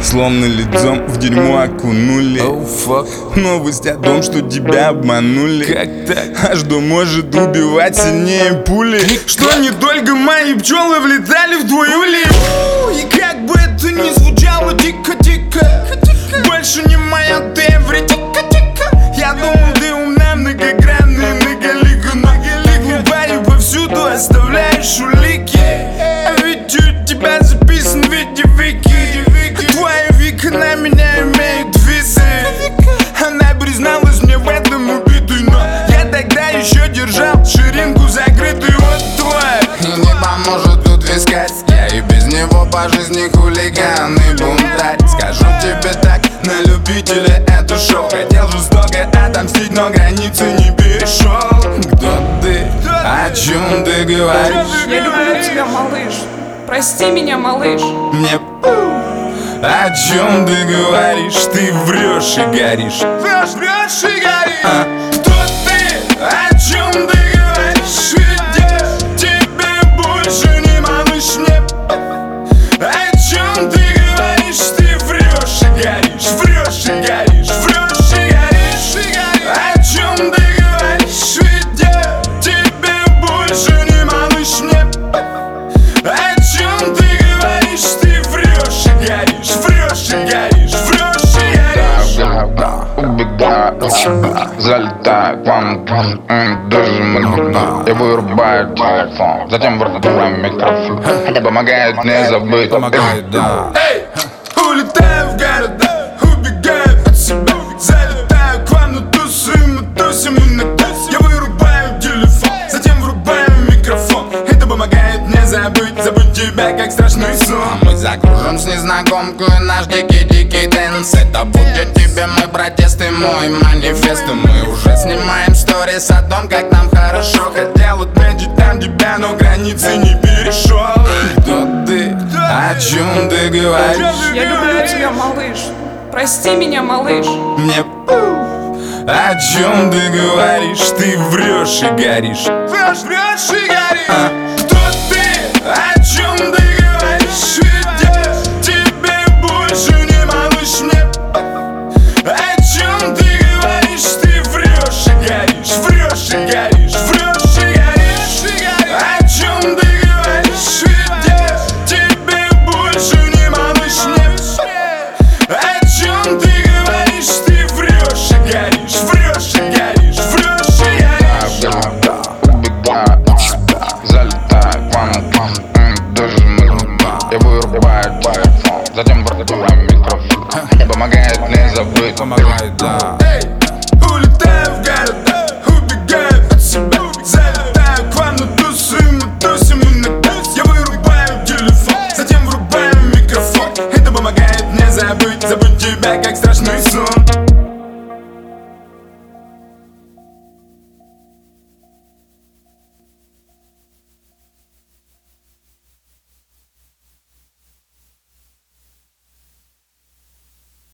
словно лицом в дерьмо окунули. Новость о том, что тебя обманули. Как так? А что может убивать сильнее пули? Что не только мои пчелы влетали в твою липу. И как бы это ни звучало дико-дико, больше не моя ты эвритика. Я думал, ты умна, многогранная, многолика, глупая повсюду оставляешь улики. А ведь у тебя записан в виде вики. Твоя вика на меня имеет визы. Она призналась мне в этом убитой, но я тогда еще держал ширинку закрытой. Вот твой. И не поможет тут искать, я и без него по жизни хулиган и бунтарь. Скажу тебе так, на любителя это шоу. Хотел жестоко отомстить, но границы не перешел. Кто ты? О чем ты говоришь? Я люблю тебя, малыш. Прости меня, малыш. Мне о чем ты говоришь? Ты врешь и горишь. Врешь и горишь. Кто ты? О чем ты говоришь? Ведь я тебе больше не малыш. Мне о чем ты говоришь? Ты врешь и горишь. Врешь и горишь. Врешь и горишь. О чем ты говоришь? Ведь я тебе больше не малыш. Мне о чем ты говоришь? Ты врешь и горишь. Врешь и горишь. Врешь и горишь. Убегаю от себя, залетаю к вам, даже много. Я вырубаю телефон, затем вырубаю микрофон. Это помогает не забыть. Помогает, да. Эй, улетаю в города, убегаю от себя, залетаю к вам на тусу, и мы тусим иногда. Я вырубаю телефон, затем врубаю микрофон. Это помогает не забыть тебя, как страшный сон. Мы закружим с незнакомкой наш дикий дэнс. Это будет тебе мой протест и мой манифест. И мы уже снимаем сторис о том, как нам хорошо. Хотел отметить там тебя, но границы не перешел. Кто ты? О чем ты говоришь? Я люблю тебя, малыш. Прости меня, малыш. Мне о чем ты говоришь? Ты врешь и горишь. Врешь и горишь. Кто ты? О чем ты говоришь? Ведь я тебе больше не малыш. Мне о чем ты говоришь? Ты врешь и горишь. Врешь и горишь. Врешь и горишь. О чем ты говоришь? Ведь я тебе больше не малыш. Мне о чем ты говоришь? Ты врешь и горишь. Врешь и горишь. Врешь и горишь. Убегаю от себя, залетаю к вам, даже много. Я вырубаю телефон, затем вырубаю микрофон. Это помогает не забыть. Помогает, да. Эй, улетаю в города, убегаю от себя, залетаю к вам на тусу, и мы тусим иногда. Я вырубаю телефон, затем врубаю микрофон. Это помогает не забыть тебя, как страшный сон.